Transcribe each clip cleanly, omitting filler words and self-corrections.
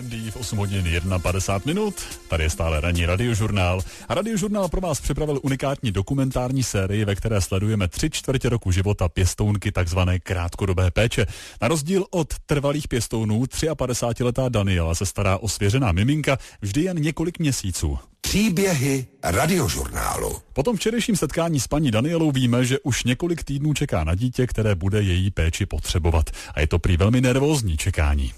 Lindy v 8 hodin 51 Tady je stále ranní radiožurnál. A radiožurnál pro vás připravil unikátní dokumentární sérii, ve které sledujeme 3/4 roku života pěstounky takzvané krátkodobé péče. Na rozdíl od trvalých pěstounů 53letá Daniela se stará o svěřená miminka vždy jen několik měsíců. Příběhy radiožurnálu. Po tom včerejším setkání s paní Danielou víme, že už několik týdnů čeká na dítě, které bude její péči potřebovat. A je to prý velmi nervózní čekání.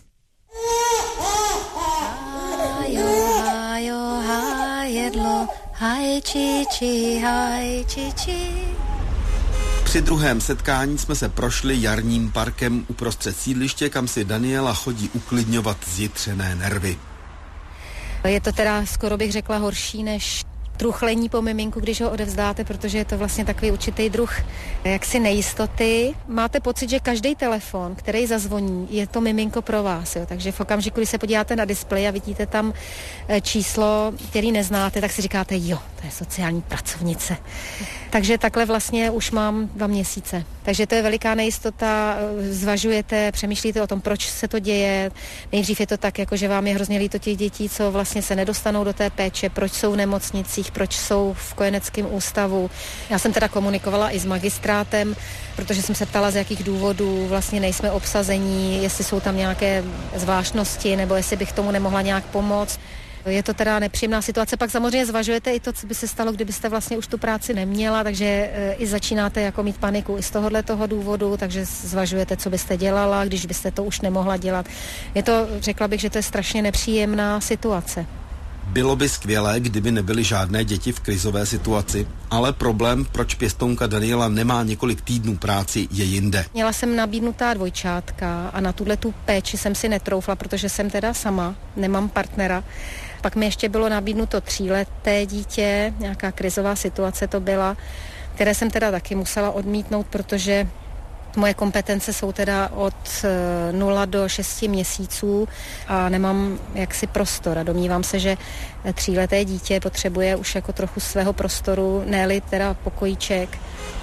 Při druhém setkání jsme se prošli jarním parkem uprostřed sídliště, kam si Daniela chodí uklidňovat zjitřené nervy. Je to teda, skoro bych řekla, horší než truchlení po miminku, když ho odevzdáte, protože je to vlastně takový určitý druh jaksi nejistoty. Máte pocit, že každý telefon, který zazvoní, je to miminko pro vás. Jo? Takže v okamžiku, když se podíváte na displej a vidíte tam číslo, který neznáte, tak si říkáte, jo, to je sociální pracovnice. Takže takhle vlastně už mám 2 měsíce. Takže to je veliká nejistota, zvažujete, přemýšlíte o tom, proč se to děje. Nejdřív je to tak, jako že vám je hrozně líto těch dětí, co vlastně se nedostanou do té péče, proč jsou v nemocnicích, proč jsou v kojeneckém ústavu. Já jsem teda komunikovala i s magistrátem, protože jsem se ptala, z jakých důvodů vlastně nejsme obsazení, jestli jsou tam nějaké zvláštnosti, nebo jestli bych tomu nemohla nějak pomoct. Je to teda nepříjemná situace, pak samozřejmě zvažujete i to, co by se stalo, kdybyste vlastně už tu práci neměla, takže i začínáte jako mít paniku i z toho důvodu, takže zvažujete, co byste dělala, když byste to už nemohla dělat. Je to, řekla bych, že to je strašně nepříjemná situace. Bylo by skvělé, kdyby nebyly žádné děti v krizové situaci, ale problém, proč pěstounka Daniela nemá několik týdnů práci, je jinde. Měla jsem nabídnutá dvojčátka a na tu péči jsem si netroufla, protože jsem teda sama, nemám partnera. Pak mi ještě bylo nabídnuto 3leté dítě, nějaká krizová situace to byla, které jsem teda taky musela odmítnout, protože moje kompetence jsou teda od 0 do 6 měsíců a nemám jaksi prostor a domnívám se, že 3leté dítě potřebuje už jako trochu svého prostoru, ne-li teda pokojíček.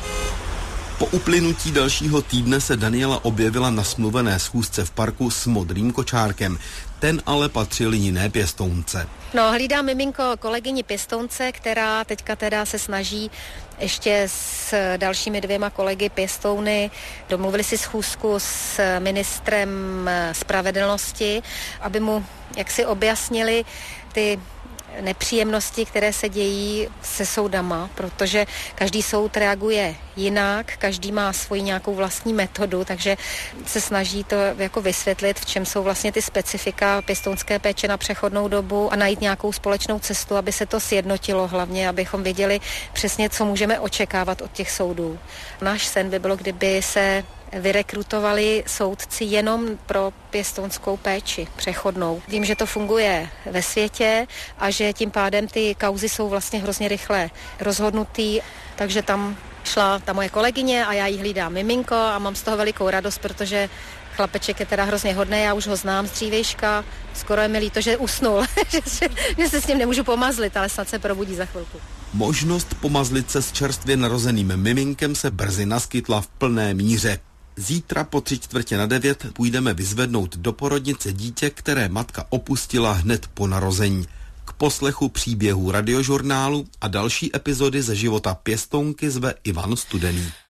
Po uplynutí dalšího týdne se Daniela objevila na smluvené schůzce v parku s modrým kočárkem. Ten ale patřil jiné pěstounce. No, hlídám miminko kolegyni pěstounce, která teďka teda se snaží ještě s dalšími 2 kolegy pěstouny. Domluvili si schůzku s ministrem spravedlnosti, aby mu jaksi objasnili ty nepříjemnosti, které se dějí se soudama, protože každý soud reaguje jinak, každý má svoji nějakou vlastní metodu, takže se snaží to jako vysvětlit, v čem jsou vlastně ty specifika pěstounské péče na přechodnou dobu a najít nějakou společnou cestu, aby se to sjednotilo, hlavně abychom věděli přesně, co můžeme očekávat od těch soudů. Náš sen by bylo, kdyby se vyrekrutovali soudci jenom pro pěstounskou péči přechodnou. Vím, že to funguje ve světě a že tím pádem ty kauzy jsou vlastně hrozně rychle rozhodnutý, takže tam šla ta moje kolegyně a já jí hlídám miminko a mám z toho velikou radost, protože chlapeček je teda hrozně hodný, já už ho znám z dřívejška, skoro je mi líto, že usnul, že se s ním nemůžu pomazlit, ale snad se probudí za chvilku. Možnost pomazlit se s čerstvě narozeným miminkem se brzy naskytla v plné míře. Zítra po 8:45 půjdeme vyzvednout do porodnice dítě, které matka opustila hned po narození. K poslechu příběhů radiožurnálu a další epizody ze života pěstounky zve Ivan Studený.